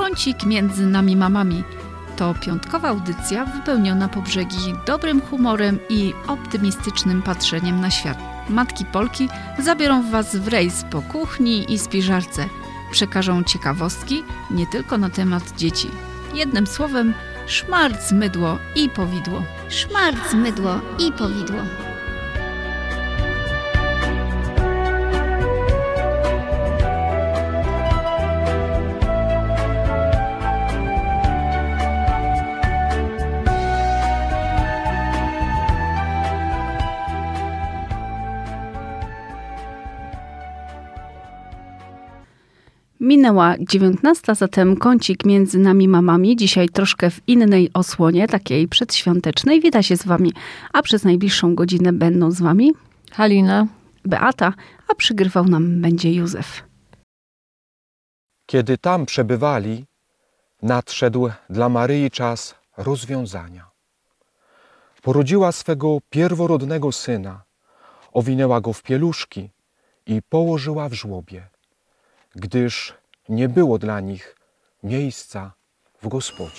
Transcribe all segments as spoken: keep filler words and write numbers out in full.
Kącik między nami mamami. To piątkowa audycja wypełniona po brzegi dobrym humorem i optymistycznym patrzeniem na świat. Matki Polki zabiorą Was w rejs po kuchni i spiżarce. Przekażą ciekawostki nie tylko na temat dzieci. Jednym słowem, szmarc, mydło i powidło. Szmarc, mydło i powidło. Minęła dziewiętnasta, zatem kącik między nami mamami. Dzisiaj troszkę w innej osłonie, takiej przedświątecznej. Wita się z Wami, a przez najbliższą godzinę będą z Wami Halina, Beata, a przygrywał nam będzie Józef. Kiedy tam przebywali, nadszedł dla Maryi czas rozwiązania. Porodziła swego pierworodnego syna, owinęła go w pieluszki i położyła w żłobie, gdyż nie było dla nich miejsca w gospodzie.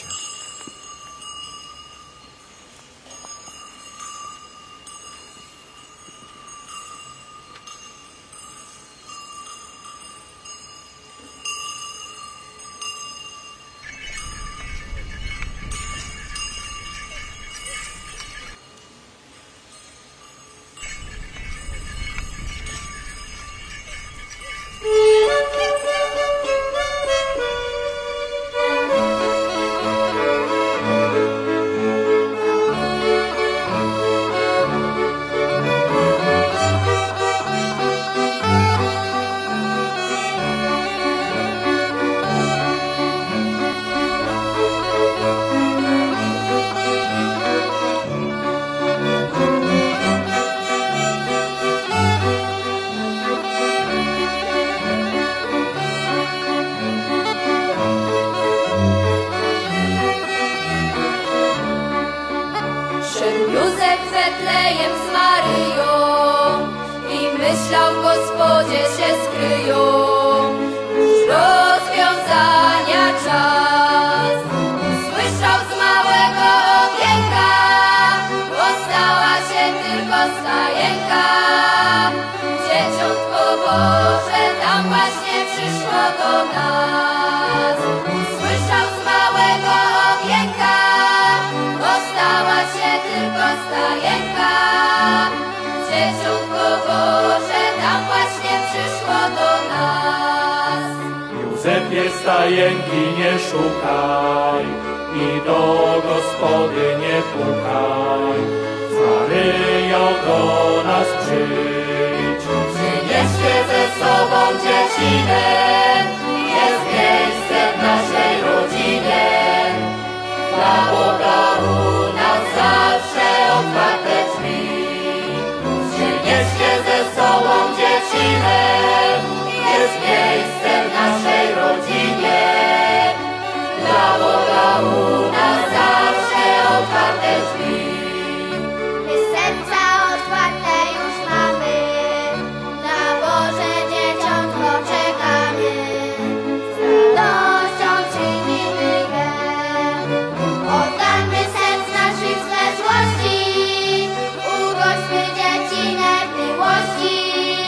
Stajenki nie szukaj i do gospody nie pukaj. Z Maryją do nas przyjdź. Przynieście ze sobą dziecinę, jest miejsce w naszej rodzinie. Dla Boga u nas zawsze otwarte drzwi. Przynieście ze sobą dziecinę, jest miejsce w naszej rodzinie. Dla Boga u nas zawsze otwarte drzwi. My serca otwarte już mamy, na Boże dzieciątko czekamy. Z radością czynimy je, oddajmy serc naszych swe złości, ugośćmy dziecinę w miłości.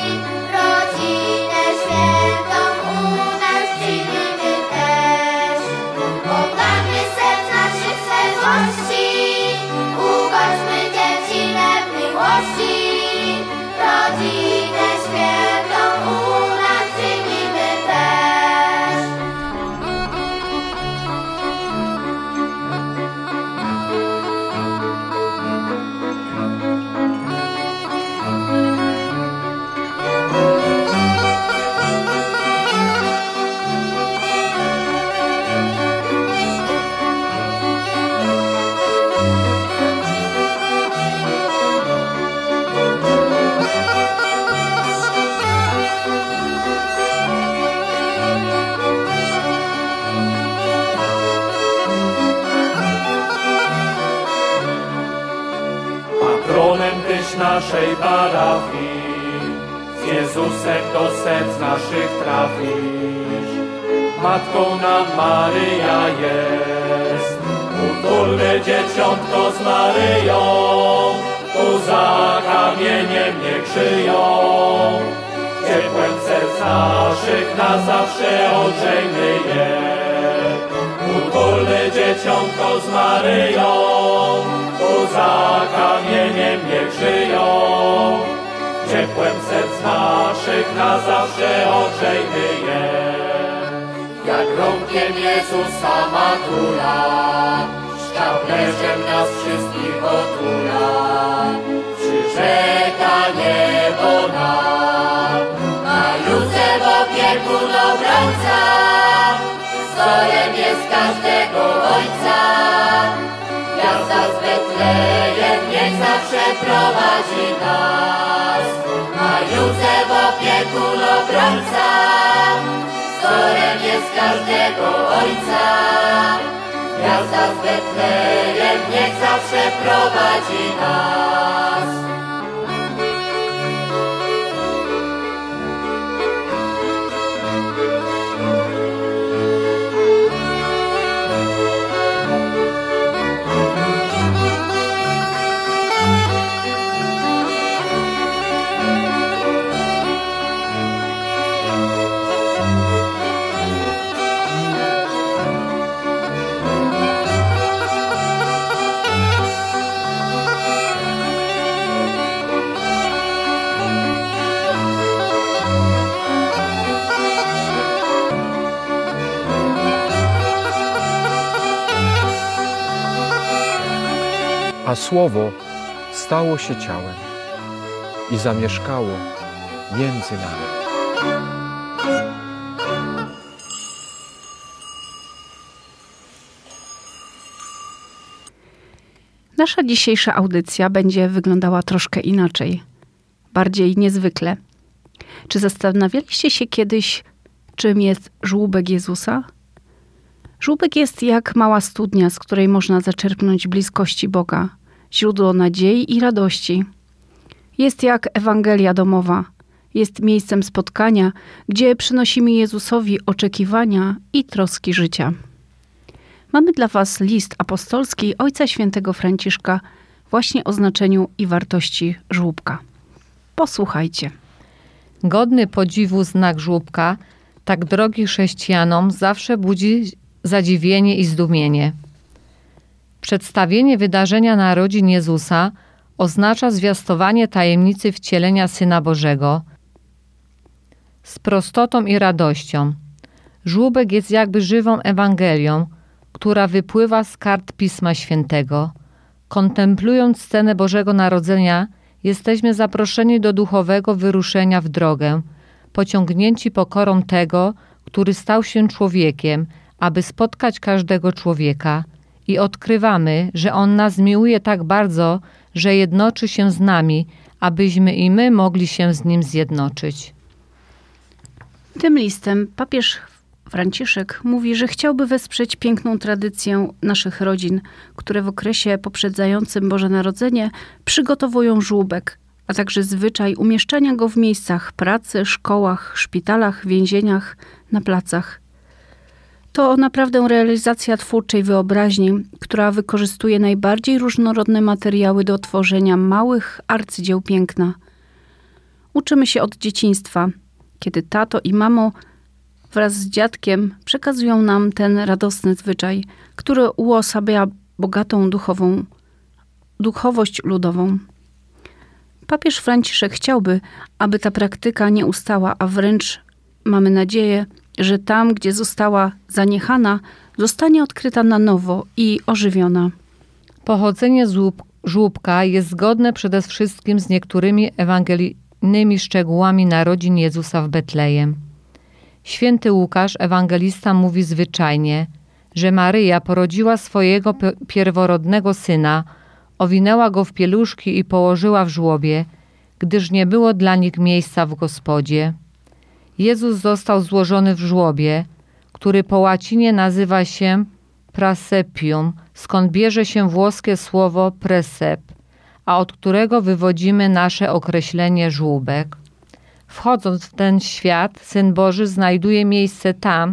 Rodzinę świętą u nas czynimy też, oddajmy serc naszych swe złości, ugośćmy dziecinę w miłości. Rodzinę świętą u nas czynimy też. Patronem Tyś naszej parafii, z Jezusem do serc naszych trafisz. matką nam Maryja jest. Utulmy dzieciątko z Maryją, tu za kamieniem niech żyją. Ciepłem serc naszych na zawsze ogrzejmy je. Utulmy dzieciątko z Maryją, tu za kamieniem niech żyją. Ciepłem serc naszych na zawsze ogrzejmy je. Jak rąkiem Jezusa matula, szczęściem nas wszystkich otula. Przyrzeka niebo nam, a Józef opiekun obrońca, wzorem jest każdego ojca. Gwiazda z Betlejem niech zawsze prowadzi nas, a Józef opiekun obrońca, wzorem jest każdego ojca. Gwiazda z Betlejem niech zawsze prowadzi nas. A Słowo stało się ciałem i zamieszkało między nami. Nasza dzisiejsza audycja będzie wyglądała troszkę inaczej, bardziej niezwykle. Czy zastanawialiście się kiedyś, czym jest żłóbek Jezusa? Żłóbek jest jak mała studnia, z której można zaczerpnąć bliskości Boga, źródło nadziei i radości. Jest jak Ewangelia domowa. Jest miejscem spotkania, gdzie przynosimy Jezusowi oczekiwania i troski życia. Mamy dla Was list apostolski Ojca Świętego Franciszka właśnie o znaczeniu i wartości żłóbka. Posłuchajcie. Godny podziwu znak żłóbka, tak drogi chrześcijanom, zawsze budzi zadziwienie i zdumienie. Przedstawienie wydarzenia narodzin Jezusa oznacza zwiastowanie tajemnicy wcielenia Syna Bożego z prostotą i radością. Żłóbek jest jakby żywą Ewangelią, która wypływa z kart Pisma Świętego. Kontemplując scenę Bożego Narodzenia, jesteśmy zaproszeni do duchowego wyruszenia w drogę, pociągnięci pokorą tego, który stał się człowiekiem, aby spotkać każdego człowieka, i odkrywamy, że On nas miłuje tak bardzo, że jednoczy się z nami, abyśmy i my mogli się z Nim zjednoczyć. Tym listem papież Franciszek mówi, że chciałby wesprzeć piękną tradycję naszych rodzin, które w okresie poprzedzającym Boże Narodzenie przygotowują żłóbek, a także zwyczaj umieszczania go w miejscach pracy, szkołach, szpitalach, więzieniach, na placach. To naprawdę realizacja twórczej wyobraźni, która wykorzystuje najbardziej różnorodne materiały do tworzenia małych arcydzieł piękna. Uczymy się od dzieciństwa, kiedy tato i mamo wraz z dziadkiem przekazują nam ten radosny zwyczaj, który uosabia bogatą duchową, duchowość ludową. Papież Franciszek chciałby, aby ta praktyka nie ustała, a wręcz mamy nadzieję, że tam, gdzie została zaniechana, zostanie odkryta na nowo i ożywiona. Pochodzenie żłób, żłóbka jest zgodne przede wszystkim z niektórymi ewangelijnymi szczegółami narodzin Jezusa w Betlejem. Święty Łukasz, ewangelista, mówi zwyczajnie, że Maryja porodziła swojego pierworodnego syna, owinęła go w pieluszki i położyła w żłobie, gdyż nie było dla nich miejsca w gospodzie. Jezus został złożony w żłobie, który po łacinie nazywa się prasepium, skąd bierze się włoskie słowo presep, a od którego wywodzimy nasze określenie żłóbek. Wchodząc w ten świat, Syn Boży znajduje miejsce tam,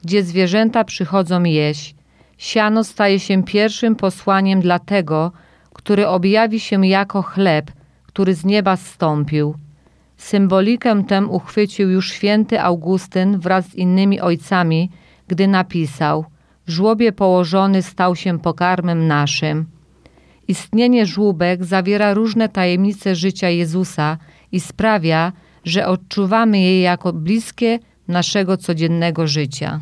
gdzie zwierzęta przychodzą jeść. Siano staje się pierwszym posłaniem dla tego, który objawi się jako chleb, który z nieba zstąpił. Symbolikę tę uchwycił już święty Augustyn wraz z innymi ojcami, gdy napisał: w żłobie położony stał się pokarmem naszym. Istnienie żłóbek zawiera różne tajemnice życia Jezusa i sprawia, że odczuwamy je jako bliskie naszego codziennego życia.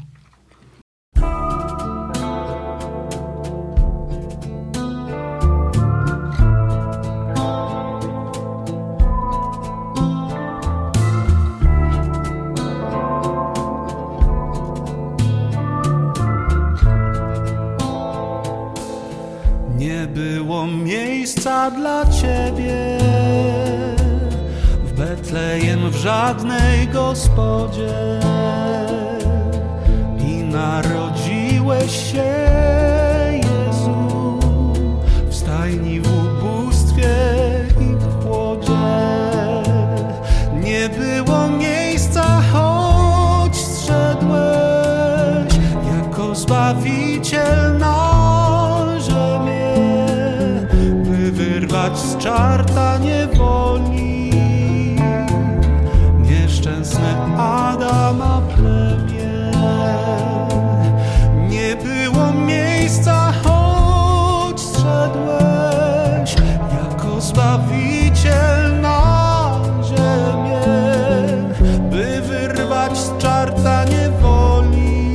Nie było miejsca dla Ciebie w Betlejem w żadnej gospodzie i narodziłeś się, Jezu, w stajni, w ubóstwie i w chłodzie. Nie było miejsca, choć zszedłeś jako Zbawiciel na wyrwać z czarta niewoli nieszczęsne Adama plemię. Nie było miejsca, choć zszedłeś jako Zbawiciel na ziemię, by wyrwać z czarta niewoli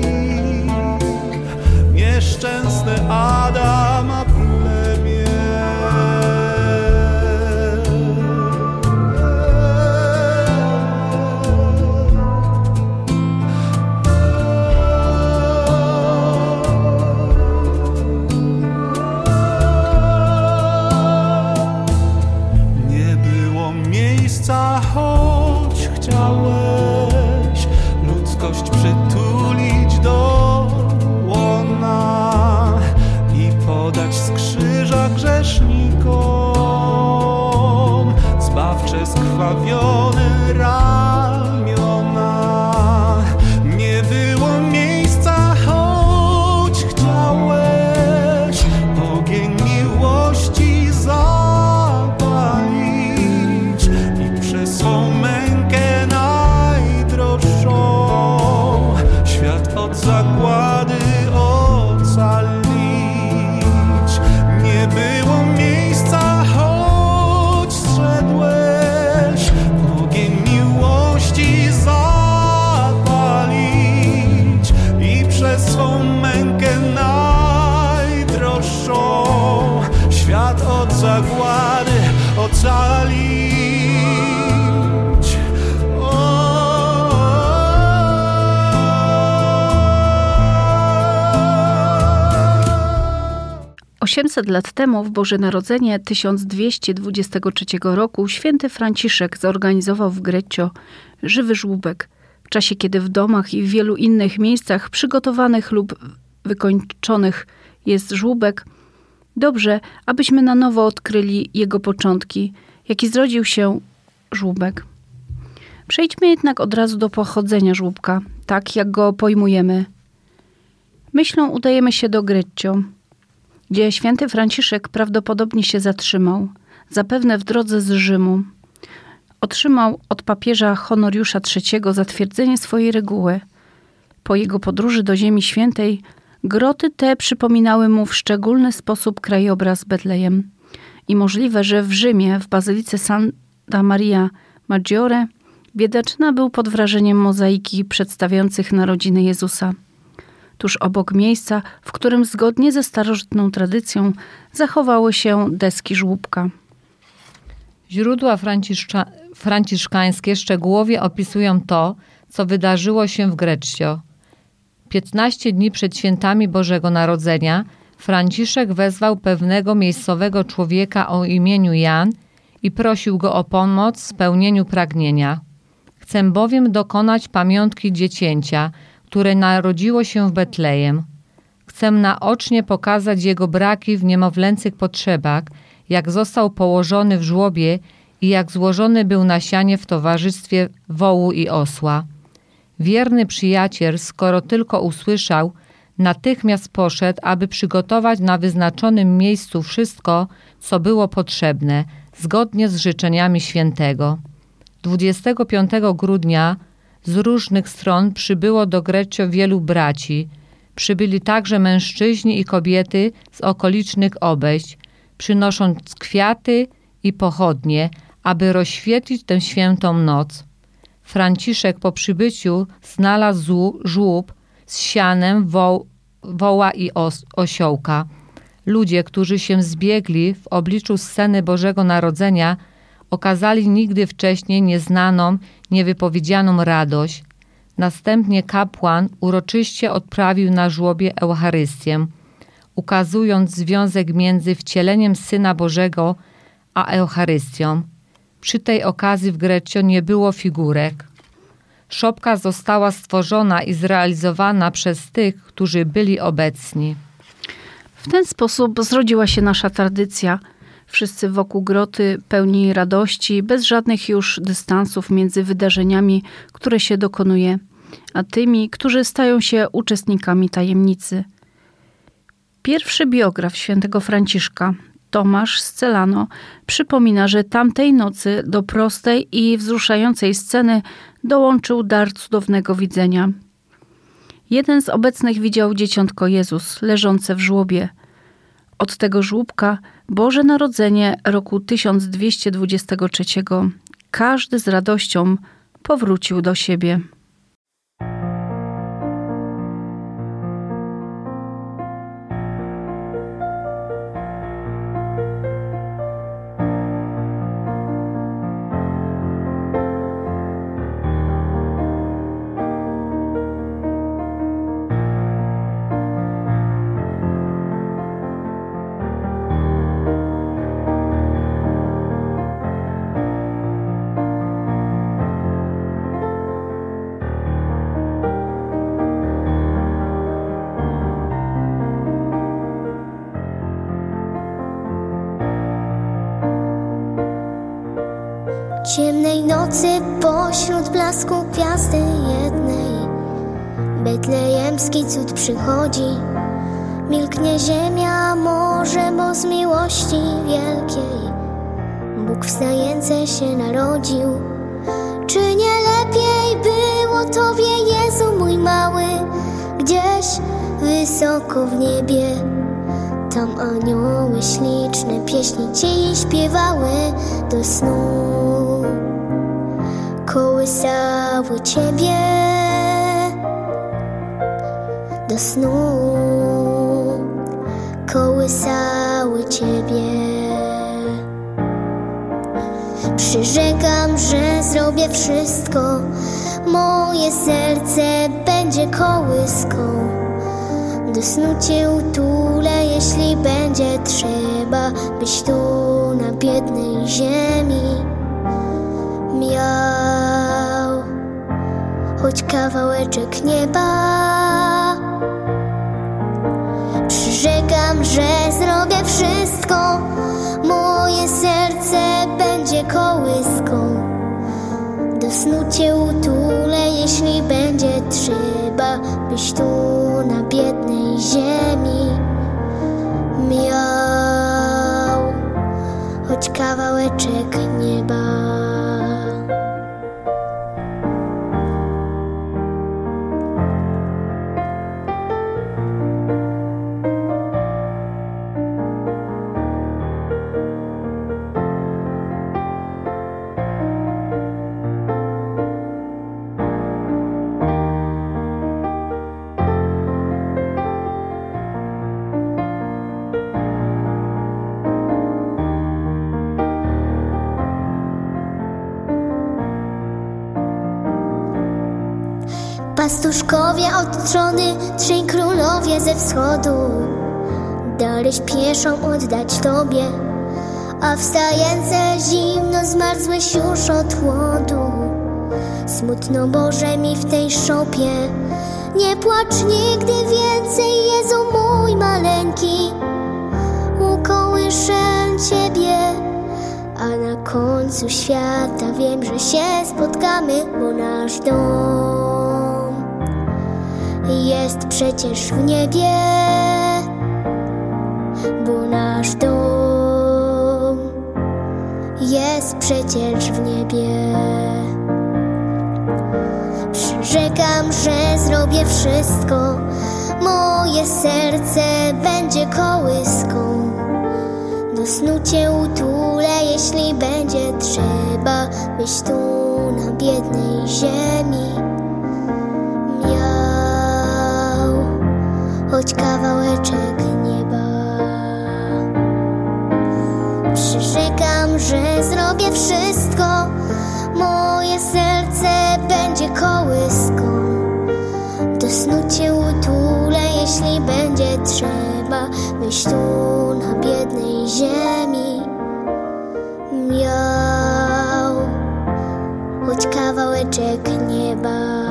nieszczęsne Adama plemię. Choć chciałeś ludzkość przytulić do łona i podać z krzyża grzesznikom zbawcze skrwawione ramiona. Nie było miejsca, choć chciałeś ogień miłości zapalić i przez swą mękę najdroższą świat od zagłady ocalić. Nie było miejsca, choć zszedłeś ogień miłości zapalić i przez swą mękę najdroższą świat od zagłady ocalić. osiemset lat temu, w Boże Narodzenie tysiąc dwieście dwudziestego trzeciego roku, święty Franciszek zorganizował w Greccio żywy żłóbek, w czasie kiedy w domach i w wielu innych miejscach przygotowanych lub wykończonych jest żłóbek. Dobrze, abyśmy na nowo odkryli jego początki, jaki zrodził się żłóbek. Przejdźmy jednak od razu do pochodzenia żłóbka, tak jak go pojmujemy. Myślą udajemy się do Greccio, gdzie święty Franciszek prawdopodobnie się zatrzymał, zapewne w drodze z Rzymu. Otrzymał od papieża Honoriusza trzeciego zatwierdzenie swojej reguły. Po jego podróży do Ziemi Świętej groty te przypominały mu w szczególny sposób krajobraz Betlejem. I możliwe, że w Rzymie, w bazylice Santa Maria Maggiore, biedaczyna był pod wrażeniem mozaiki przedstawiających narodziny Jezusa. Tuż obok miejsca, w którym zgodnie ze starożytną tradycją zachowały się deski żłóbka. Źródła franciszka, franciszkańskie szczegółowo opisują to, co wydarzyło się w Greccio. Piętnaście dni przed świętami Bożego Narodzenia Franciszek wezwał pewnego miejscowego człowieka o imieniu Jan i prosił go o pomoc w spełnieniu pragnienia. Chcę bowiem dokonać pamiątki dziecięcia, które narodziło się w Betlejem. Chcę naocznie pokazać jego braki w niemowlęcych potrzebach, jak został położony w żłobie i jak złożony był na sianie w towarzystwie wołu i osła. Wierny przyjaciel, skoro tylko usłyszał, natychmiast poszedł, aby przygotować na wyznaczonym miejscu wszystko, co było potrzebne, zgodnie z życzeniami świętego. dwudziestego piątego grudnia z różnych stron przybyło do Greccio wielu braci. Przybyli także mężczyźni i kobiety z okolicznych obejść, przynosząc kwiaty i pochodnie, aby rozświetlić tę świętą noc. Franciszek po przybyciu znalazł żłób z sianem, woł, woła i os, osiołka. Ludzie, którzy się zbiegli w obliczu sceny Bożego Narodzenia, okazali nigdy wcześniej nieznaną, niewypowiedzianą radość. Następnie kapłan uroczyście odprawił na żłobie Eucharystię, ukazując związek między wcieleniem Syna Bożego a Eucharystią. Przy tej okazji w Greccio nie było figurek. Szopka została stworzona i zrealizowana przez tych, którzy byli obecni. W ten sposób zrodziła się nasza tradycja. Wszyscy wokół groty pełni radości, bez żadnych już dystansów między wydarzeniami, które się dokonuje, a tymi, którzy stają się uczestnikami tajemnicy. Pierwszy biograf świętego Franciszka, Tomasz z Celano, przypomina, że tamtej nocy do prostej i wzruszającej sceny dołączył dar cudownego widzenia. Jeden z obecnych widział dzieciątko Jezus leżące w żłobie. Od tego żłóbka Boże Narodzenie roku tysiąc dwieście dwudziestego trzeciego każdy z radością powrócił do siebie. Ciemnej nocy pośród blasku gwiazdy jednej betlejemski cud przychodzi. Milknie ziemia, morze, bo z miłości wielkiej Bóg wstający się narodził. Czy nie lepiej było Tobie, Jezu mój mały, gdzieś wysoko w niebie? Tam anioły śliczne pieśni Ci śpiewały do snu. Kołysały Ciebie do snu, kołysały Ciebie. Przyrzekam, że zrobię wszystko, moje serce będzie kołyską. Do snu Cię utulę, jeśli będzie trzeba, byś tu na biednej ziemi miał choć kawałeczek nieba. Przyrzekam, że zrobię wszystko, moje serce będzie kołyską. Do snu Cię utulę, jeśli będzie trzeba, byś tu na biednej ziemi miał choć kawałeczek nieba. Pastuszkowie od trzony, trzej królowie ze wschodu dali śpieszą oddać Tobie, a wstające zimno zmarzłeś już od chłodu. Smutno Boże mi w tej szopie, nie płacz nigdy więcej, Jezu mój maleńki. Ukołyszę Ciebie, a na końcu świata wiem, że się spotkamy, bo nasz dom jest przecież w niebie, bo nasz dom jest przecież w niebie. Przyrzekam, że zrobię wszystko, moje serce będzie kołyską. Do snu cię utulę, jeśli będzie trzeba, byś tu na biednej ziemi miał choć kawałeczek nieba. Przyrzekam, że zrobię wszystko, moje serce będzie kołyską. Do snu cię utulę, jeśli będzie trzeba, byś tu na biednej ziemi miał choć kawałeczek nieba.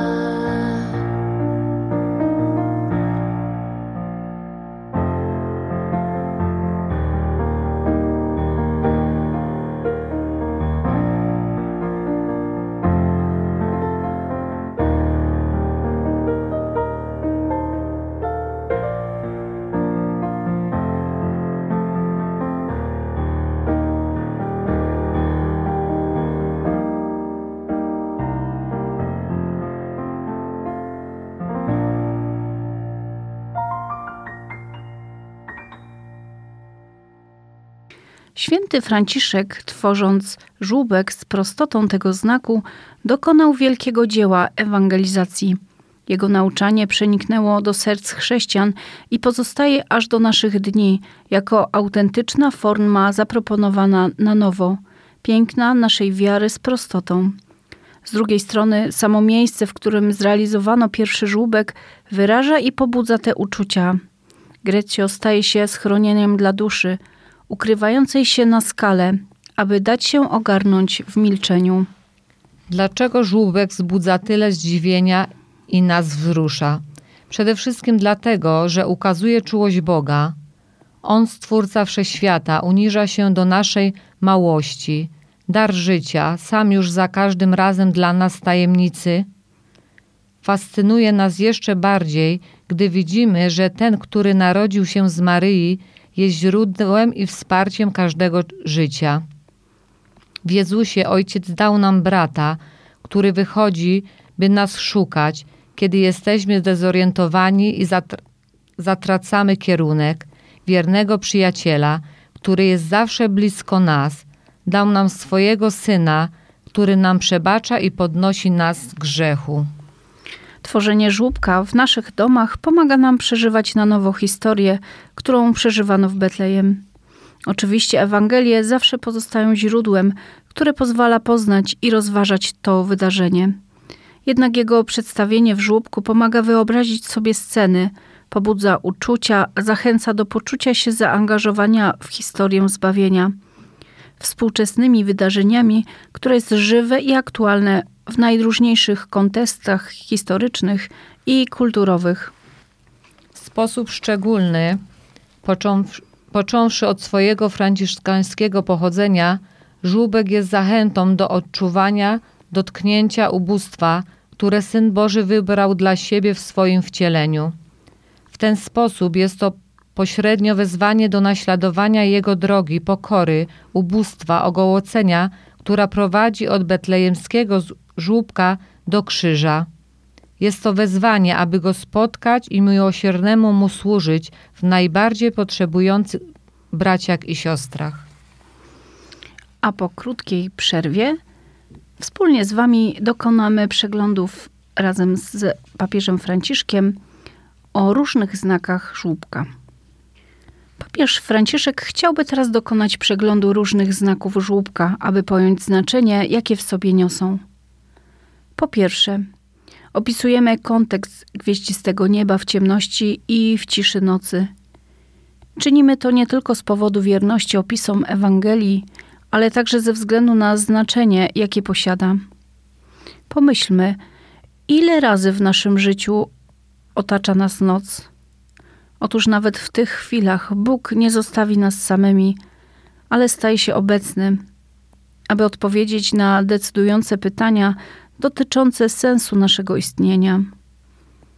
Święty Franciszek, tworząc żłóbek z prostotą tego znaku, dokonał wielkiego dzieła ewangelizacji. Jego nauczanie przeniknęło do serc chrześcijan i pozostaje aż do naszych dni jako autentyczna forma zaproponowana na nowo, piękna naszej wiary z prostotą. Z drugiej strony samo miejsce, w którym zrealizowano pierwszy żłóbek, wyraża i pobudza te uczucia. Grecjo staje się schronieniem dla duszy, ukrywającej się na skale, aby dać się ogarnąć w milczeniu. Dlaczego żłóbek wzbudza tyle zdziwienia i nas wzrusza? Przede wszystkim dlatego, że ukazuje czułość Boga. On, Stwórca Wszechświata, uniża się do naszej małości. Dar życia, sam już za każdym razem dla nas tajemnicy, fascynuje nas jeszcze bardziej, gdy widzimy, że ten, który narodził się z Maryi, jest źródłem i wsparciem każdego życia. W Jezusie Ojciec dał nam brata, który wychodzi, by nas szukać, kiedy jesteśmy zdezorientowani i zatr- zatracamy kierunek, wiernego przyjaciela, który jest zawsze blisko nas. Dał nam swojego Syna, który nam przebacza i podnosi nas z grzechu. Tworzenie żłóbka w naszych domach pomaga nam przeżywać na nowo historię, którą przeżywano w Betlejem. Oczywiście Ewangelie zawsze pozostają źródłem, które pozwala poznać i rozważać to wydarzenie. Jednak jego przedstawienie w żłóbku pomaga wyobrazić sobie sceny, pobudza uczucia, zachęca do poczucia się zaangażowania w historię zbawienia. Współczesnymi wydarzeniami, które jest żywe i aktualne w najróżniejszych kontekstach historycznych i kulturowych. W sposób szczególny, począwszy, począwszy od swojego franciszkańskiego pochodzenia, żłóbek jest zachętą do odczuwania, dotknięcia ubóstwa, które Syn Boży wybrał dla siebie w swoim wcieleniu. W ten sposób jest to pośrednio wezwanie do naśladowania Jego drogi, pokory, ubóstwa, ogołocenia, która prowadzi od betlejemskiego żłóbka do krzyża. Jest to wezwanie, aby Go spotkać i miłosiernemu Mu służyć w najbardziej potrzebujących braciach i siostrach. A po krótkiej przerwie wspólnie z Wami dokonamy przeglądów razem z papieżem Franciszkiem o różnych znakach żłóbka. Papież Franciszek chciałby teraz dokonać przeglądu różnych znaków żłóbka, aby pojąć znaczenie, jakie w sobie niosą. Po pierwsze, opisujemy kontekst gwieździstego nieba w ciemności i w ciszy nocy. Czynimy to nie tylko z powodu wierności opisom Ewangelii, ale także ze względu na znaczenie, jakie posiada. Pomyślmy, ile razy w naszym życiu otacza nas noc. Otóż nawet w tych chwilach Bóg nie zostawi nas samymi, ale staje się obecny, aby odpowiedzieć na decydujące pytania dotyczące sensu naszego istnienia.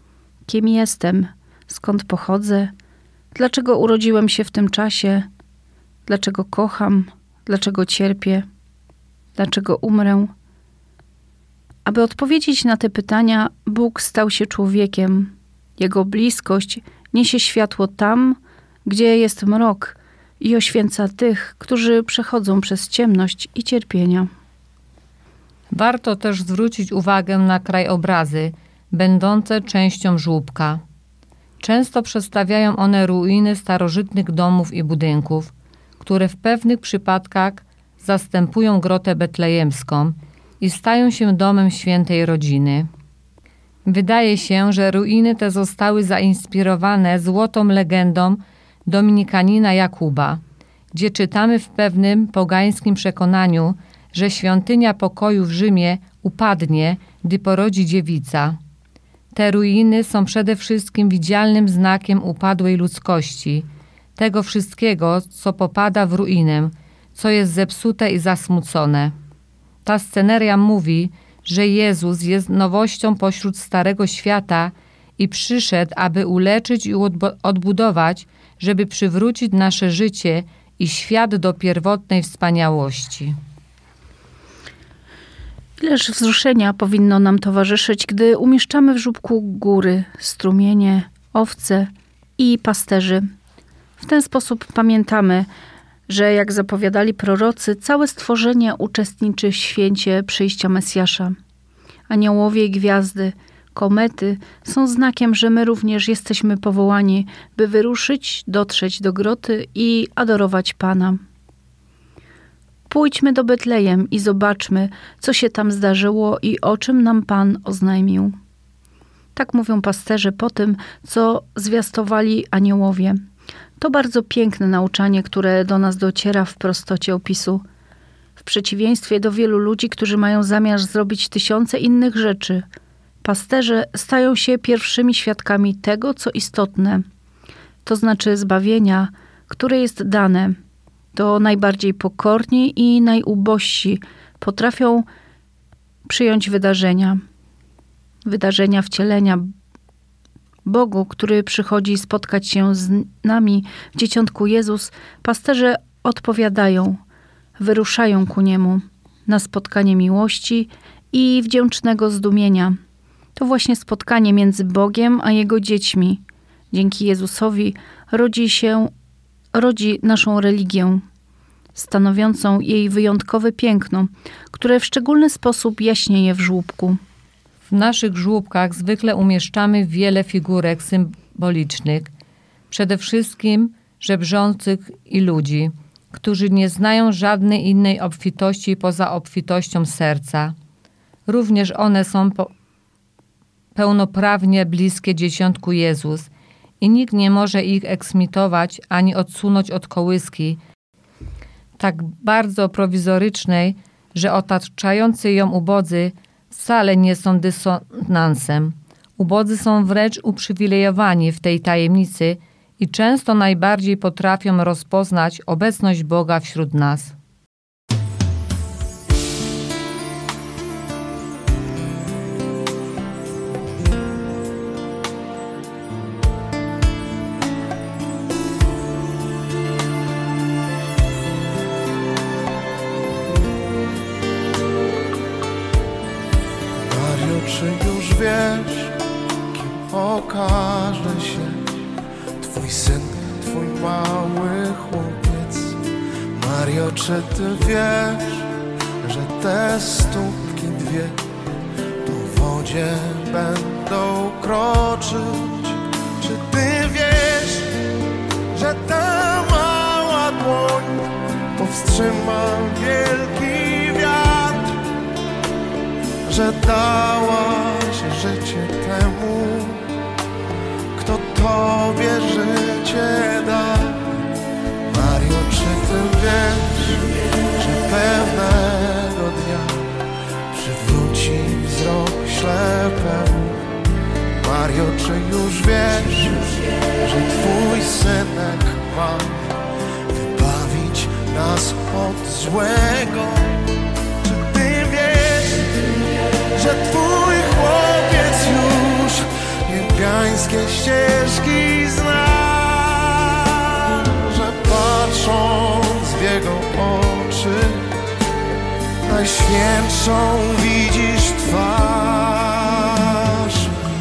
kim jestem, skąd pochodzę, dlaczego urodziłem się w tym czasie, dlaczego kocham, dlaczego cierpię, dlaczego umrę. Aby odpowiedzieć na te pytania, Bóg stał się człowiekiem. Jego bliskość niesie światło tam, gdzie jest mrok i oświęca tych, którzy przechodzą przez ciemność i cierpienia. Warto też zwrócić uwagę na krajobrazy, będące częścią żłóbka. Często przedstawiają one ruiny starożytnych domów i budynków, które w pewnych przypadkach zastępują grotę betlejemską i stają się domem świętej rodziny. Wydaje się, że ruiny te zostały zainspirowane złotą legendą dominikanina Jakuba, gdzie czytamy w pewnym pogańskim przekonaniu, że świątynia pokoju w Rzymie upadnie, gdy porodzi dziewica. Te ruiny są przede wszystkim widzialnym znakiem upadłej ludzkości, tego wszystkiego, co popada w ruinę, co jest zepsute i zasmucone. Ta sceneria mówi, że Jezus jest nowością pośród Starego Świata i przyszedł, aby uleczyć i odbudować, żeby przywrócić nasze życie i świat do pierwotnej wspaniałości. Ileż wzruszenia powinno nam towarzyszyć, gdy umieszczamy w żłóbku góry, strumienie, owce i pasterzy. W ten sposób pamiętamy, że jak zapowiadali prorocy, całe stworzenie uczestniczy w święcie przyjścia Mesjasza. Aniołowie i gwiazdy, komety są znakiem, że my również jesteśmy powołani, by wyruszyć, dotrzeć do groty i adorować Pana. Pójdźmy do Betlejem i zobaczmy, co się tam zdarzyło i o czym nam Pan oznajmił. Tak mówią pasterze po tym, co zwiastowali aniołowie. To bardzo piękne nauczanie, które do nas dociera w prostocie opisu. W przeciwieństwie do wielu ludzi, którzy mają zamiar zrobić tysiące innych rzeczy, pasterze stają się pierwszymi świadkami tego, co istotne. To znaczy zbawienia, które jest dane. To najbardziej pokorni i najubożsi potrafią przyjąć wydarzenia. Wydarzenia wcielenia Bogu, który przychodzi spotkać się z nami w Dzieciątku Jezus, pasterze odpowiadają, wyruszają ku Niemu na spotkanie miłości i wdzięcznego zdumienia. To właśnie spotkanie między Bogiem a Jego dziećmi. Dzięki Jezusowi rodzi się, rodzi naszą religię, stanowiącą jej wyjątkowe piękno, które w szczególny sposób jaśnieje w żłóbku. W naszych żłóbkach zwykle umieszczamy wiele figurek symbolicznych, przede wszystkim żebrzących i ludzi, którzy nie znają żadnej innej obfitości poza obfitością serca. Również one są po- pełnoprawnie bliskie Dzieciątku Jezus i nikt nie może ich eksmitować ani odsunąć od kołyski, tak bardzo prowizorycznej, że otaczający ją ubodzy wcale nie są dysonansem. Ubodzy są wręcz uprzywilejowani w tej tajemnicy i często najbardziej potrafią rozpoznać obecność Boga wśród nas. Czy już wiesz, kim okaże się Twój syn, Twój mały chłopiec? Mario, czy Ty wiesz, że te stópki dwie po wodzie będą kroczyć? Czy Ty wiesz, że ta mała dłoń powstrzyma wielki wiatr? Że dałaś życie temu, kto Tobie życie da. Mario, czy Ty wiesz, że pewnego dnia przywróci wzrok ślepemu? Mario, czy już wiesz, że Twój synek ma wybawić nas od złego? Że Twój chłopiec już nie niebiańskie ścieżki zna, że patrząc w Jego oczy najświętszą widzisz twarz,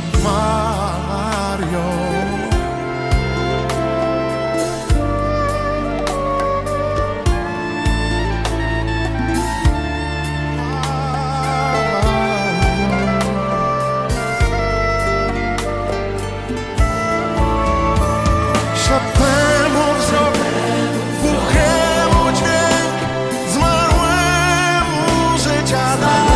Mario. Ślepemu wzrok, głuchemu dźwięk, zmarłemu życia dał,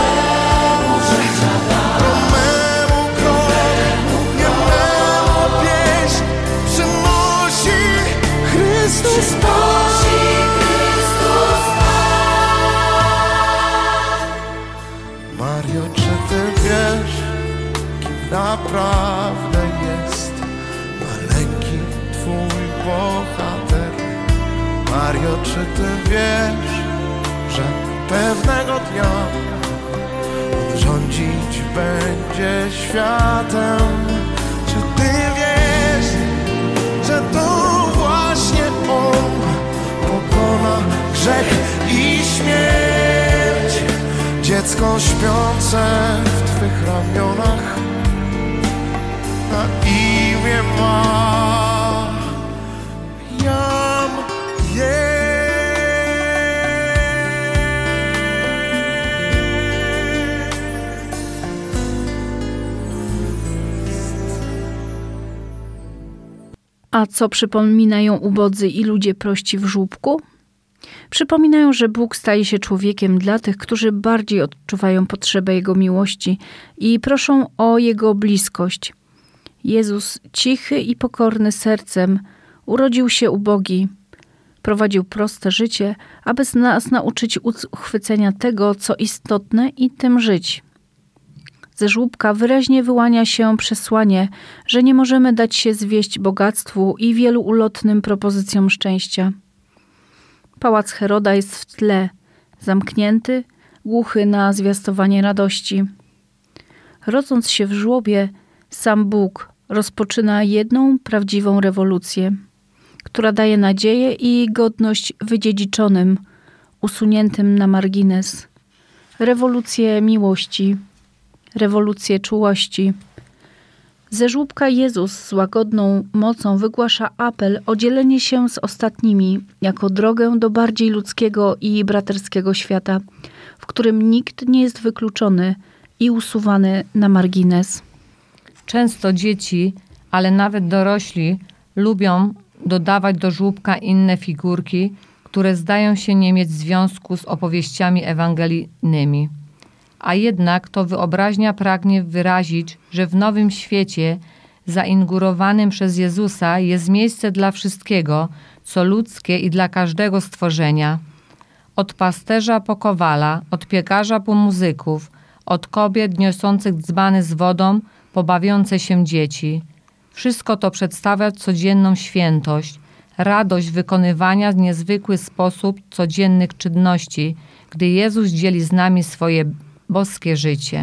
chromemu krok, niememu pieśń przynosi Chrystus Pan. Mario, czy ty wiesz, kim naprawdę jest maleńki twój bohater? Mario, czy ty wiesz, że pewnego dnia on rządzić będzie światem? Czy ty wiesz, że to właśnie on pokona grzech i śmierć? Dziecko śpiące w twych ramionach na imię ma Jan A co przypominają ubodzy i ludzie prości w żłóbku? Przypominają, że Bóg staje się człowiekiem dla tych, którzy bardziej odczuwają potrzebę Jego miłości i proszą o Jego bliskość. Jezus, cichy i pokorny sercem, urodził się ubogi. Prowadził proste życie, aby nas nauczyć uchwycenia tego, co istotne i tym żyć. Ze żłóbka wyraźnie wyłania się przesłanie, że nie możemy dać się zwieść bogactwu i wielu ulotnym propozycjom szczęścia. Pałac Heroda jest w tle, zamknięty, głuchy na zwiastowanie radości. Rodząc się w żłobie, sam Bóg rozpoczyna jedną prawdziwą rewolucję, która daje nadzieję i godność wydziedziczonym, usuniętym na margines. Rewolucję miłości, rewolucję czułości. Ze żłóbka Jezus z łagodną mocą wygłasza apel o dzielenie się z ostatnimi jako drogę do bardziej ludzkiego i braterskiego świata, w którym nikt nie jest wykluczony i usuwany na margines. Często dzieci, ale nawet dorośli lubią dodawać do żłóbka inne figurki, które zdają się nie mieć związku z opowieściami ewangelijnymi. A jednak to wyobraźnia pragnie wyrazić, że w nowym świecie zainaugurowanym przez Jezusa jest miejsce dla wszystkiego, co ludzkie i dla każdego stworzenia. Od pasterza po kowala, od piekarza po muzyków, od kobiet niosących dzbany z wodą po bawiące się dzieci. Wszystko to przedstawia codzienną świętość, radość wykonywania w niezwykły sposób codziennych czynności, gdy Jezus dzieli z nami swoje boskie życie.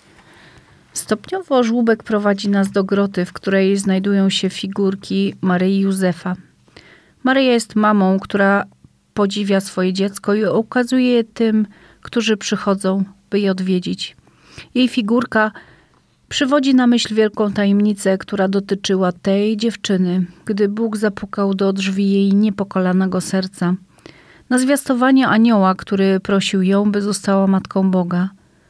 Stopniowo żłóbek prowadzi nas do groty, w której znajdują się figurki Maryi i Józefa. Maryja jest mamą, która podziwia swoje dziecko i ukazuje je tym, którzy przychodzą, by je odwiedzić. Jej figurka przywodzi na myśl wielką tajemnicę, która dotyczyła tej dziewczyny, gdy Bóg zapukał do drzwi jej niepokalanego serca. Na zwiastowanie anioła, który prosił ją, by została matką Boga.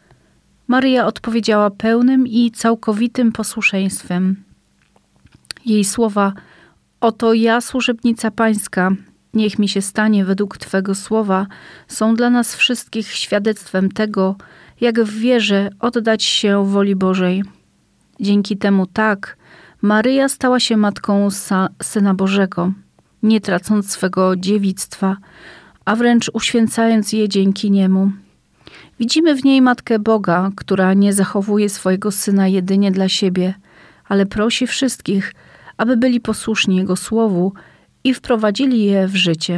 Maryja odpowiedziała pełnym i całkowitym posłuszeństwem. Jej słowa: oto ja, służebnica Pańska, niech mi się stanie według Twego słowa, są dla nas wszystkich świadectwem tego, jak w wierze oddać się woli Bożej. Dzięki temu tak, Maryja stała się matką Syna Bożego, nie tracąc swego dziewictwa, a wręcz uświęcając je dzięki niemu. Widzimy w niej Matkę Boga, która nie zachowuje swojego Syna jedynie dla siebie, ale prosi wszystkich, aby byli posłuszni Jego słowu i wprowadzili je w życie.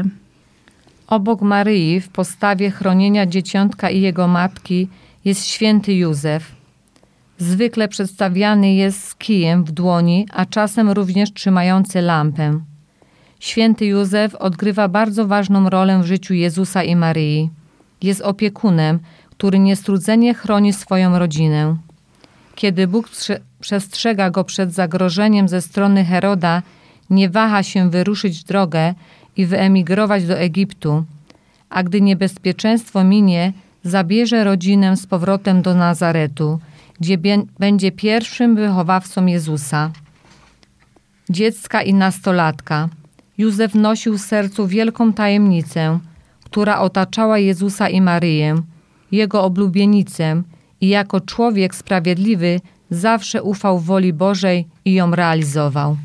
Obok Maryi w postawie chronienia dzieciątka i jego matki jest święty Józef. Zwykle przedstawiany jest z kijem w dłoni, a czasem również trzymający lampę. Święty Józef odgrywa bardzo ważną rolę w życiu Jezusa i Maryi. Jest opiekunem, który niestrudzenie chroni swoją rodzinę. Kiedy Bóg przestrzega go przed zagrożeniem ze strony Heroda, nie waha się wyruszyć w drogę i wyemigrować do Egiptu, a gdy niebezpieczeństwo minie, zabierze rodzinę z powrotem do Nazaretu, gdzie będzie pierwszym wychowawcą Jezusa. Dziecka i nastolatka. Józef nosił w sercu wielką tajemnicę, która otaczała Jezusa i Maryję, jego oblubienicę, i jako człowiek sprawiedliwy zawsze ufał woli Bożej i ją realizował.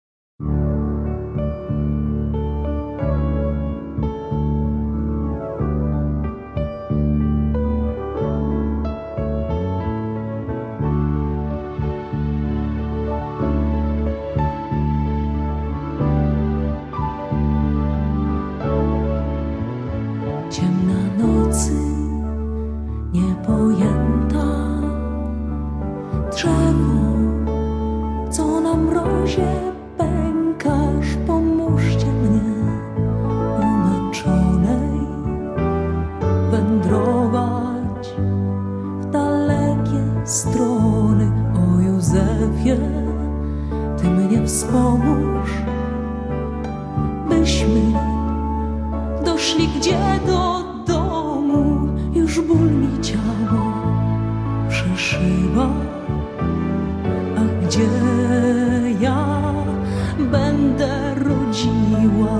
Ciemna nocy, niepojęta, drzewo, co na mrozie pękasz, pomóżcie mnie, umęczonej, wędrować w dalekie strony. O Józefie, Ty mnie wspomóż, byśmy doszli gdzie do domu. Już ból mi ciało przeszywa, a gdzie ja będę rodziła?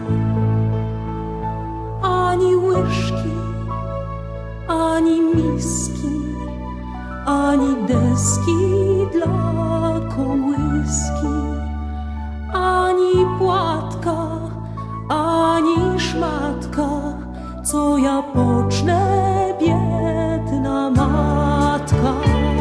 Ani łyżki, ani miski, ani deski dla kołyski, ani płatka, ani szmatka. Co ja pocznę, biedna matka?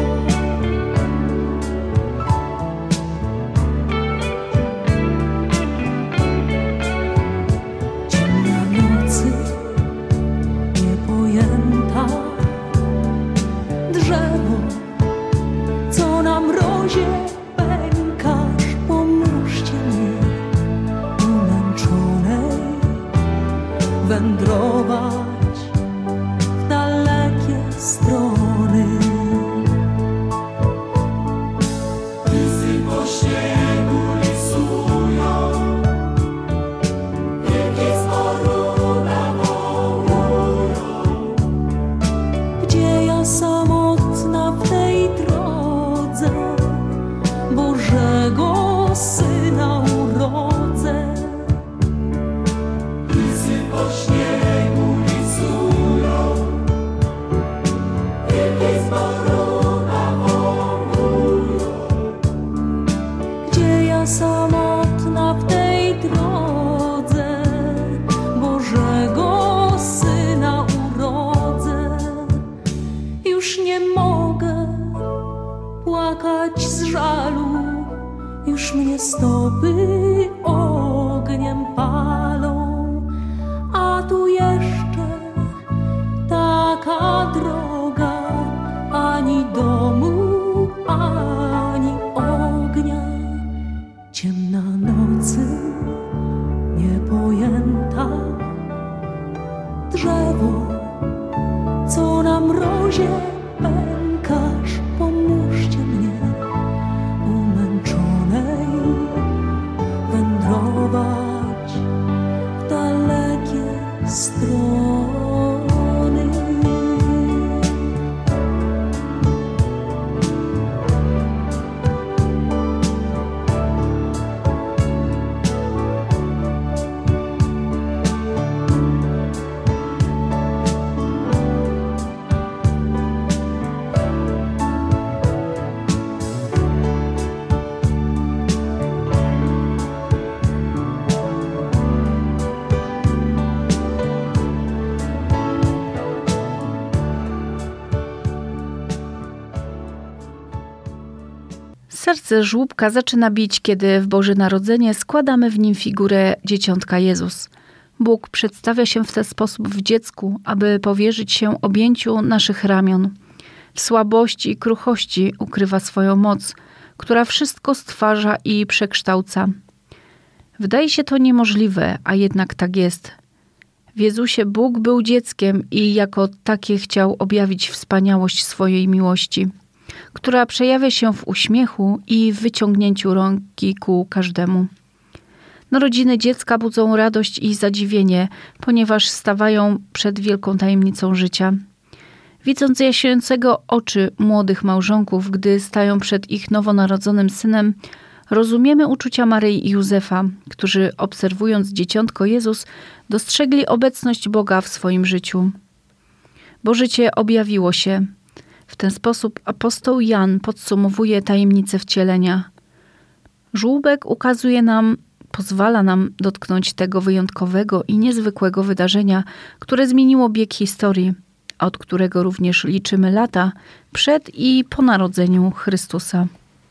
Ciemna nocy, niepojęta, drzewo, co na mrozie pękasz, pomóżcie mnie, umęczonej, wędrować w dalekie strony. Lisy po śniegu lisują, wielkie sporu nawołują. Gdzie ja samotna w tej drodze Bożego Syna urodzę? Lisy po śniegu lisują, wielkie sporu nawołują. Gdzie ja samotna w tej drodze Bożego Syna urodzę? Już nie mogę płakać z żalu, już mnie stopy ogniem palą. A tu jeszcze taka droga, ani domu, ani ognia. Ciemna nocy, niepojęta, drzewo, co na mrozie pękasz, pomóżcie mnie, umęczonej, wędrować w dalekie strony. Serce żłóbka zaczyna bić, kiedy w Boże Narodzenie składamy w nim figurę Dzieciątka Jezus. Bóg przedstawia się w ten sposób w dziecku, aby powierzyć się objęciu naszych ramion. W słabości i kruchości ukrywa swoją moc, która wszystko stwarza i przekształca. Wydaje się to niemożliwe, a jednak tak jest. W Jezusie Bóg był dzieckiem i jako takie chciał objawić wspaniałość swojej miłości, która przejawia się w uśmiechu i w wyciągnięciu ręki ku każdemu. Narodziny dziecka budzą radość i zadziwienie, ponieważ stawają przed wielką tajemnicą życia. Widząc jaśniejącego oczy młodych małżonków, gdy stają przed ich nowonarodzonym synem, rozumiemy uczucia Maryi i Józefa, którzy obserwując dzieciątko Jezus, dostrzegli obecność Boga w swoim życiu. Bo życie objawiło się. W ten sposób apostoł Jan podsumowuje tajemnicę wcielenia. Żłóbek ukazuje nam, pozwala nam dotknąć tego wyjątkowego i niezwykłego wydarzenia, które zmieniło bieg historii, od którego również liczymy lata przed i po narodzeniu Chrystusa.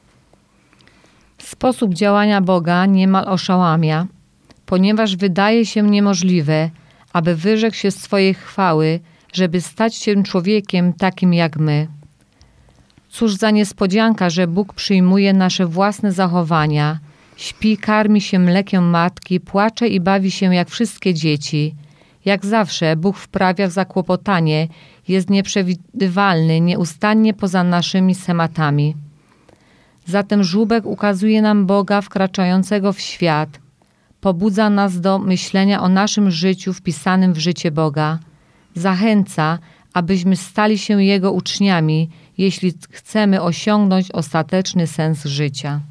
Sposób działania Boga niemal oszałamia, ponieważ wydaje się niemożliwe, aby wyrzekł się swojej chwały, żeby stać się człowiekiem takim jak my. Cóż za niespodzianka, że Bóg przyjmuje nasze własne zachowania, śpi, karmi się mlekiem matki, płacze i bawi się jak wszystkie dzieci. Jak zawsze Bóg wprawia w zakłopotanie, jest nieprzewidywalny, nieustannie poza naszymi schematami. Zatem żłóbek ukazuje nam Boga wkraczającego w świat, pobudza nas do myślenia o naszym życiu wpisanym w życie Boga, zachęca, abyśmy stali się Jego uczniami, jeśli chcemy osiągnąć ostateczny sens życia.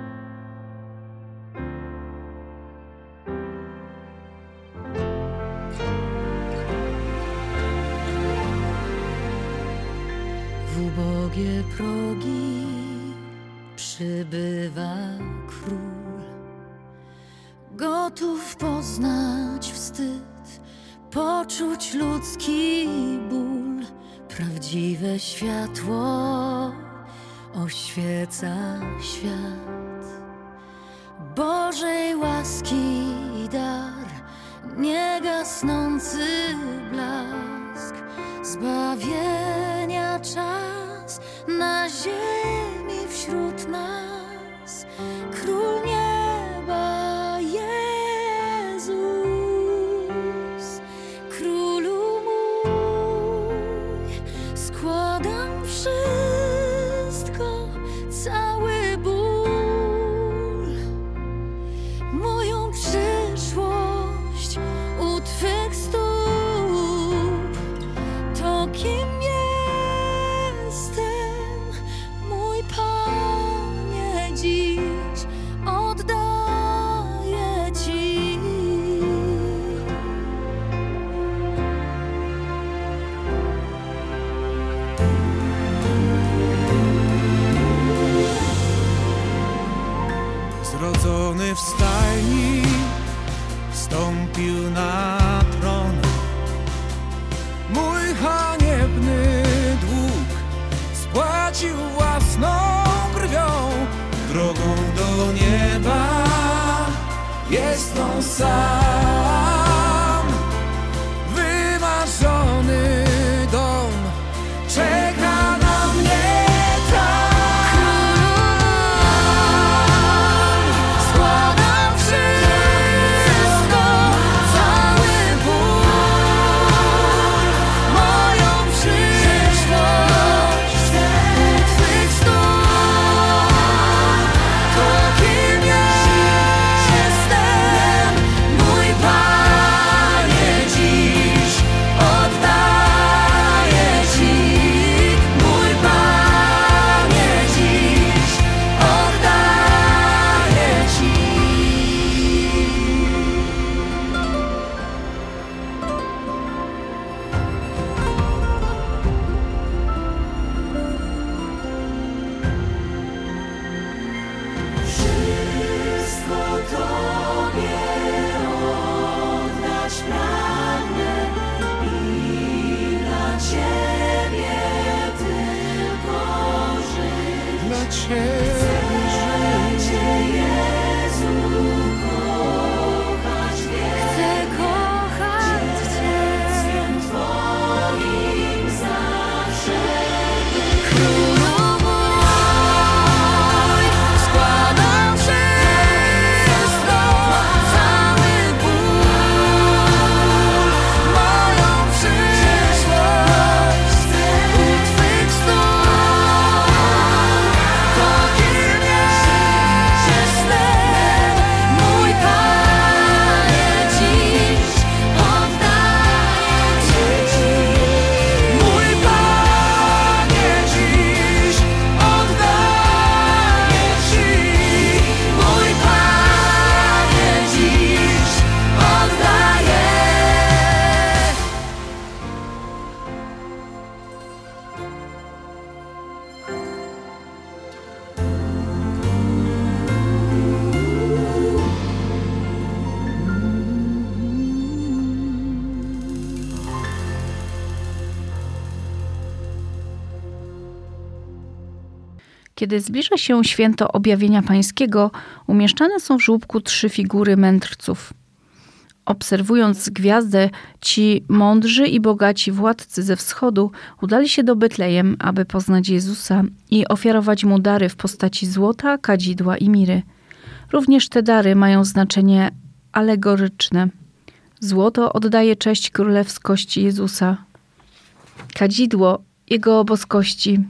W ubogie progi przybywa król, gotów poznać wstyd, poczuć ludzki ból. Prawdziwe światło oświeca świat, Bożej łaski dar, niegasnący blask, zbawienia czas na ziemi wśród nas. Król nieba Jezus, Królu mój, składam wszystko, cały ból, moją przyszłość u Twych stóp. To kim jestem, mój Panie, dziś oddaję Ci. Zrodzony w stajni, wstąpił na tron. Mój haniebny dług spłacił własną krwią. Drogą do nieba jest on sam. Wymarzony dom czeka na mnie tam. Składam wszystko, cały ból, moją przyszłość u Twych stóp. To kim jestem, mój Pan. Kiedy zbliża się święto Objawienia Pańskiego, umieszczane są w żłóbku trzy figury mędrców. Obserwując gwiazdę, ci mądrzy i bogaci władcy ze wschodu udali się do Betlejem, aby poznać Jezusa i ofiarować mu dary w postaci złota, kadzidła i miry. Również te dary mają znaczenie alegoryczne. Złoto oddaje cześć królewskości Jezusa, kadzidło Jego boskości,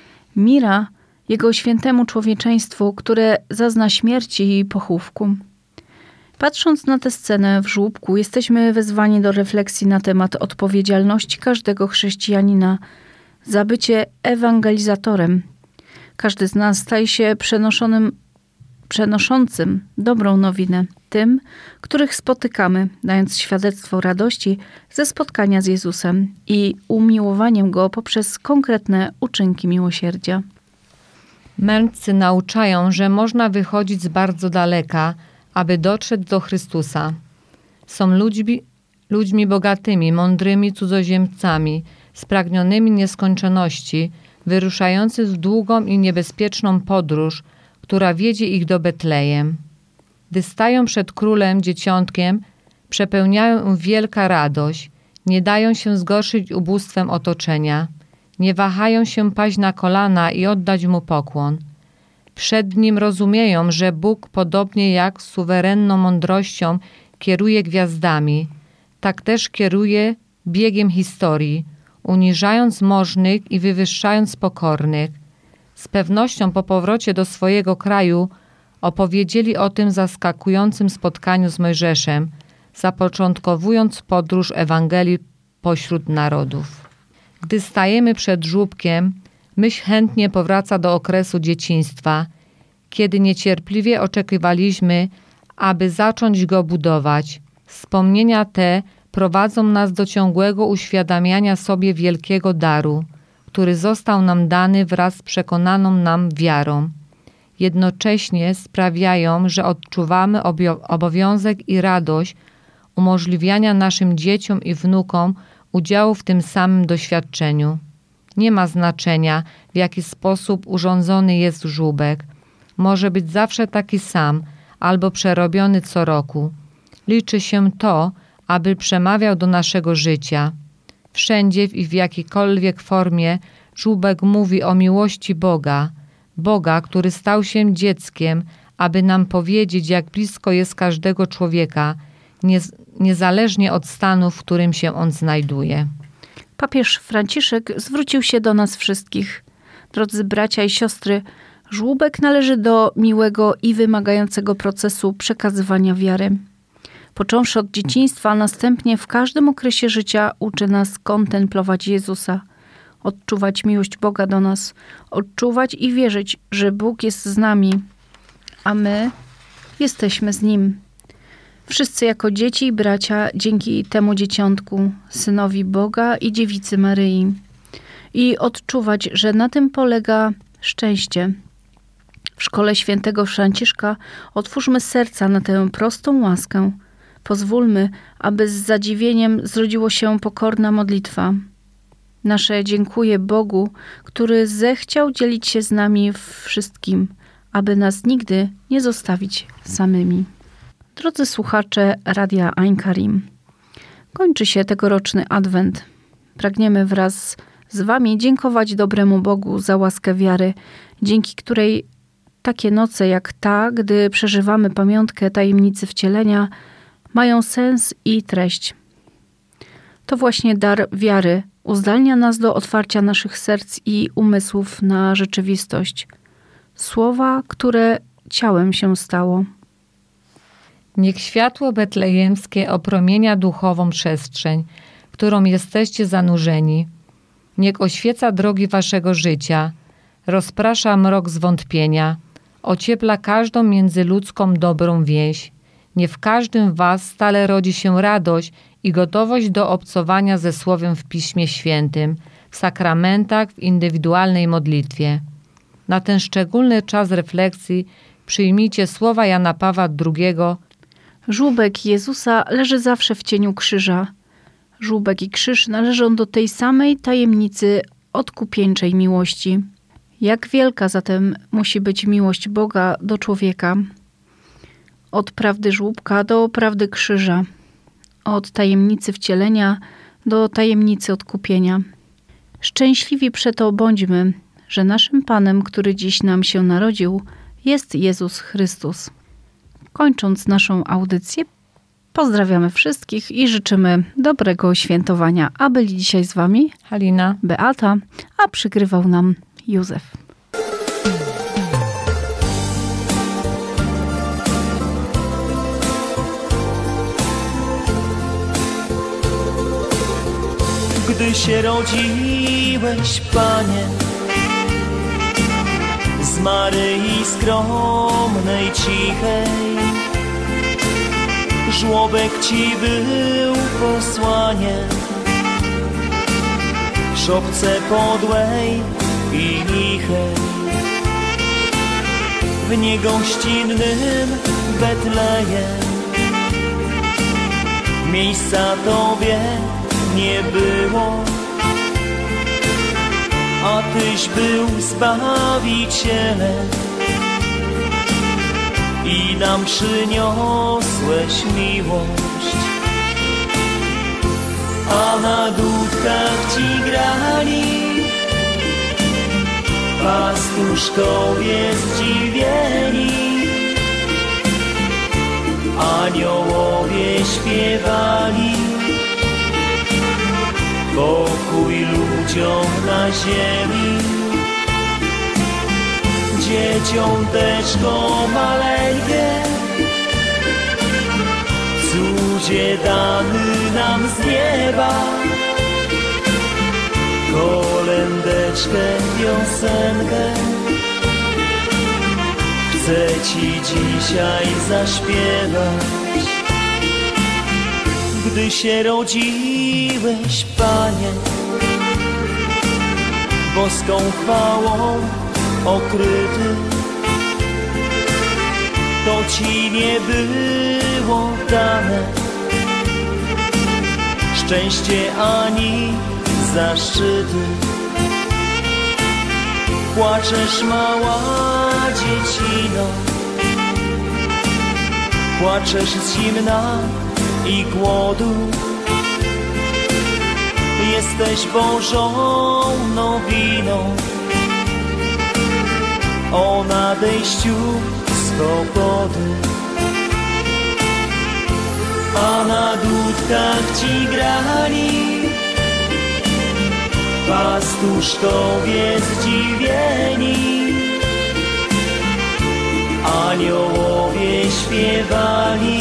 mira Jego świętemu człowieczeństwu, które zazna śmierci i pochówku. Patrząc na tę scenę w żłóbku, jesteśmy wezwani do refleksji na temat odpowiedzialności każdego chrześcijanina za bycie ewangelizatorem. Każdy z nas staje się przenoszonym, przenoszącym dobrą nowinę tym, których spotykamy, dając świadectwo radości ze spotkania z Jezusem i umiłowaniem Go poprzez konkretne uczynki miłosierdzia. Mędrcy nauczają, że można wychodzić z bardzo daleka, aby dotrzeć do Chrystusa. Są ludźmi, ludźmi bogatymi, mądrymi cudzoziemcami, spragnionymi nieskończoności, wyruszający w długą i niebezpieczną podróż, która wiedzie ich do Betlejem. Gdy stają przed królem dzieciątkiem, przepełniają ich wielka radość, nie dają się zgorszyć ubóstwem otoczenia, nie wahają się paść na kolana i oddać mu pokłon. Przed nim rozumieją, że Bóg podobnie jak suwerenną mądrością kieruje gwiazdami, tak też kieruje biegiem historii, uniżając możnych i wywyższając pokornych. Z pewnością po powrocie do swojego kraju opowiedzieli o tym zaskakującym spotkaniu z Mojżeszem, zapoczątkowując podróż Ewangelii pośród narodów. Gdy stajemy przed żłóbkiem, myśl chętnie powraca do okresu dzieciństwa, kiedy niecierpliwie oczekiwaliśmy, aby zacząć go budować. Wspomnienia te prowadzą nas do ciągłego uświadamiania sobie wielkiego daru, który został nam dany wraz z przekonaną nam wiarą. Jednocześnie sprawiają, że odczuwamy obowiązek i radość umożliwiania naszym dzieciom i wnukom udziału w tym samym doświadczeniu. Nie ma znaczenia, w jaki sposób urządzony jest żłóbek. Może być zawsze taki sam albo przerobiony co roku. Liczy się to, aby przemawiał do naszego życia. Wszędzie i w jakiejkolwiek formie żłóbek mówi o miłości Boga, Boga, który stał się dzieckiem, aby nam powiedzieć, jak blisko jest każdego człowieka, niez, niezależnie od stanu, w którym się on znajduje. Papież Franciszek zwrócił się do nas wszystkich. Drodzy bracia i siostry, żłóbek należy do miłego i wymagającego procesu przekazywania wiary. Począwszy od dzieciństwa, a następnie w każdym okresie życia uczy nas kontemplować Jezusa, odczuwać miłość Boga do nas, odczuwać i wierzyć, że Bóg jest z nami, a my jesteśmy z Nim. Wszyscy jako dzieci i bracia dzięki temu dzieciątku, synowi Boga i dziewicy Maryi. I odczuwać, że na tym polega szczęście. W szkole świętego Franciszka otwórzmy serca na tę prostą łaskę. Pozwólmy, aby z zadziwieniem zrodziło się pokorna modlitwa. Nasze dziękuję Bogu, który zechciał dzielić się z nami wszystkim, aby nas nigdy nie zostawić samymi. Drodzy słuchacze Radia Ein Karim, kończy się tegoroczny Adwent. Pragniemy wraz z Wami dziękować dobremu Bogu za łaskę wiary, dzięki której takie noce jak ta, gdy przeżywamy pamiątkę tajemnicy wcielenia, mają sens i treść. To właśnie dar wiary uzdalnia nas do otwarcia naszych serc i umysłów na rzeczywistość. Słowa, które ciałem się stało. Niech światło betlejemskie opromienia duchową przestrzeń, w którą jesteście zanurzeni. Niech oświeca drogi waszego życia, rozprasza mrok zwątpienia, ociepla każdą międzyludzką dobrą więź. Niech w każdym was stale rodzi się radość i gotowość do obcowania ze Słowem w Piśmie Świętym, w sakramentach, w indywidualnej modlitwie. Na ten szczególny czas refleksji przyjmijcie słowa Jana Pawła drugiego. Żłóbek Jezusa leży zawsze w cieniu krzyża. Żłóbek i krzyż należą do tej samej tajemnicy odkupieńczej miłości. Jak wielka zatem musi być miłość Boga do człowieka? Od prawdy żłóbka do prawdy krzyża, od tajemnicy wcielenia do tajemnicy odkupienia. Szczęśliwi przeto bądźmy, że naszym Panem, który dziś nam się narodził, jest Jezus Chrystus. Kończąc naszą audycję, pozdrawiamy wszystkich i życzymy dobrego świętowania. A byli dzisiaj z wami Halina, Beata, a przygrywał nam Józef. Gdy się rodziłeś, Panie, z Maryi skromnej, cichej, żłobek Ci był posłaniem, w szopce podłej i lichej, w niegościnnym Betlejem. Miejsca Tobie nie było, a Tyś był Zbawicielem i nam przyniosłeś miłość. A na dudkach Ci grali pastuszkowie zdziwieni, aniołowie śpiewali pokój ludziom na ziemi. Dzieciąteczko maleńkie, cudzie dany nam z nieba, kolędeczkę, piosenkę chcę Ci dzisiaj zaśpiewać. Gdy się rodziłeś, Panie, boską chwałą okryty, to Ci nie było dane szczęście ani zaszczyty. Płaczesz, mała dziecino, płaczesz z zimna i głodu. Jesteś Bożą nowiną o nadejściu swobody. A na dudkach Ci grali pastuszkowie zdziwieni, aniołowie śpiewali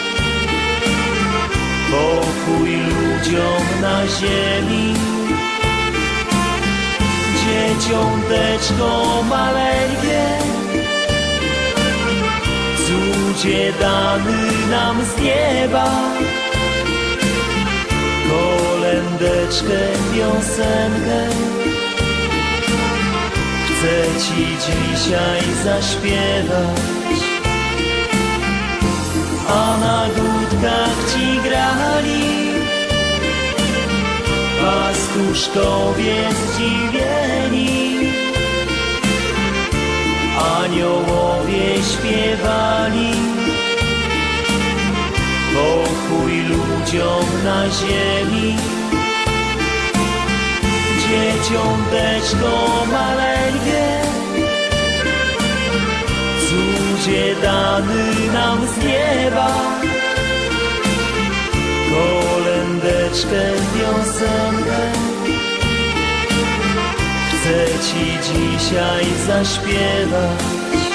pokój ludziom na ziemi. Dzieciąteczko maleńkie, cudzie dany nam z nieba, kolędeczkę, piosenkę chcę Ci dzisiaj zaśpiewać. A na dudkach Ci grali pastuszkowie zdziwieni, aniołowie śpiewali pokój ludziom na ziemi. Dzieciąteczko maleńkie, cudzie dany nam z nieba, kolędeczkę, piosenkę chcę Ci dzisiaj zaśpiewać.